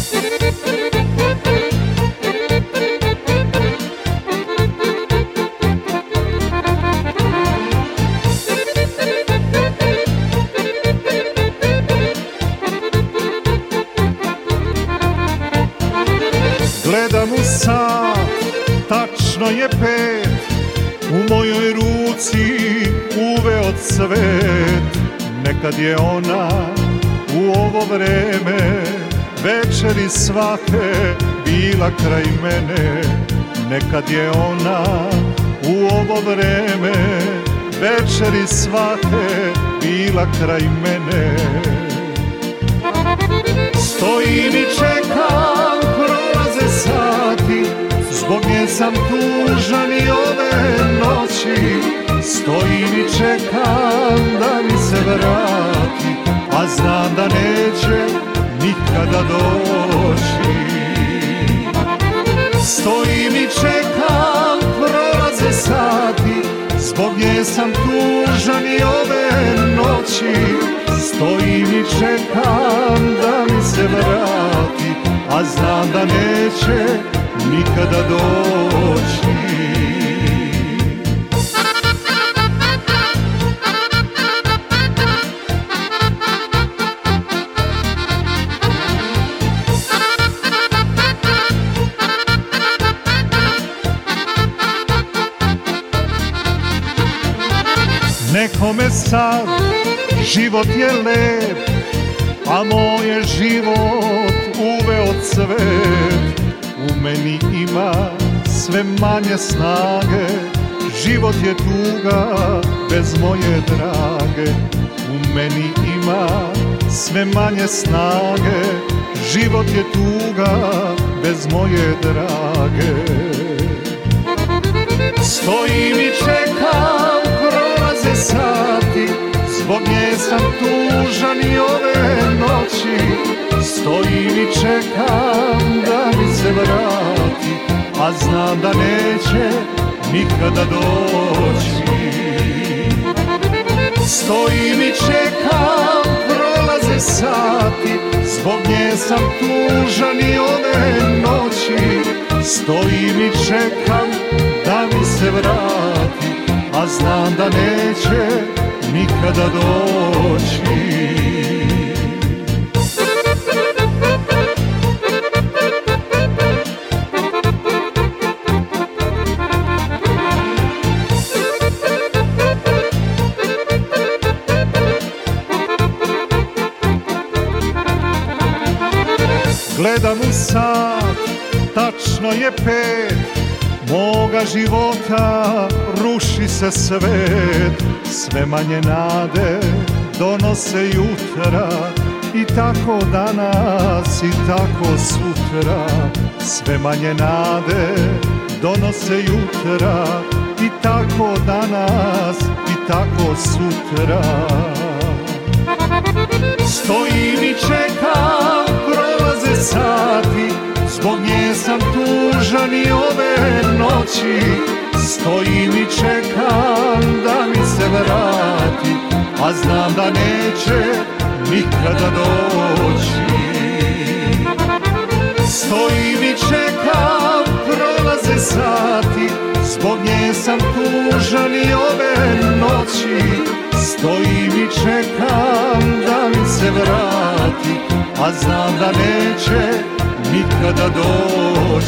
Gledam u sat, tačno je 5, u mojoj ruci uveo cvet. Nekad je ona u ovo vreme večeri svake bila kraj mene. Nekad je ona u ovo vreme večeri svake bila kraj mene. Stojim i čekam, prolaze sati, zbog nje sam tužan i ove noći. Stojim i čekam da mi se vrati, a znam da neće nikada doći. Stojim i čekam, prolaze sati, zbog nje sam tužan i ove noći. Stojim i čekam da mi se vrati, a znam da neće nikada doći. Nekome sad život je lep, a moj je život uveo cvet. U meni ima sve manje snage, život je tuga bez moje drage. U meni ima sve manje snage, život je tuga bez moje drage. Stojim i čekam, prolaze sati, zbog nje sam tužan i ove noći. Stojim i čekam da mi se vrati, a znam da neće nikada doći. Stojim i čekam, prolaze sati, zbog nje sam tužan i ove noći. Stojim i čekam da mi se vrati, a znam da neće nikada doći. Gledam u sat, tačno je 5, moga života ruši se svet. Sve manje nade donose jutra, i tako danas i tako sutra. Sve manje nade donose jutra, i tako danas i tako sutra. Stojim i čekam, prolaze sati, zbog nje sam tužan i ove noći. Stojim i čekam da mi se vrati, a znam da neće nikada doći. Stojim i čekam, prolaze sati, zbog nje sam tužan i ove noći. Stojim i čekam da mi se vrati, a znam da neće nikada doći.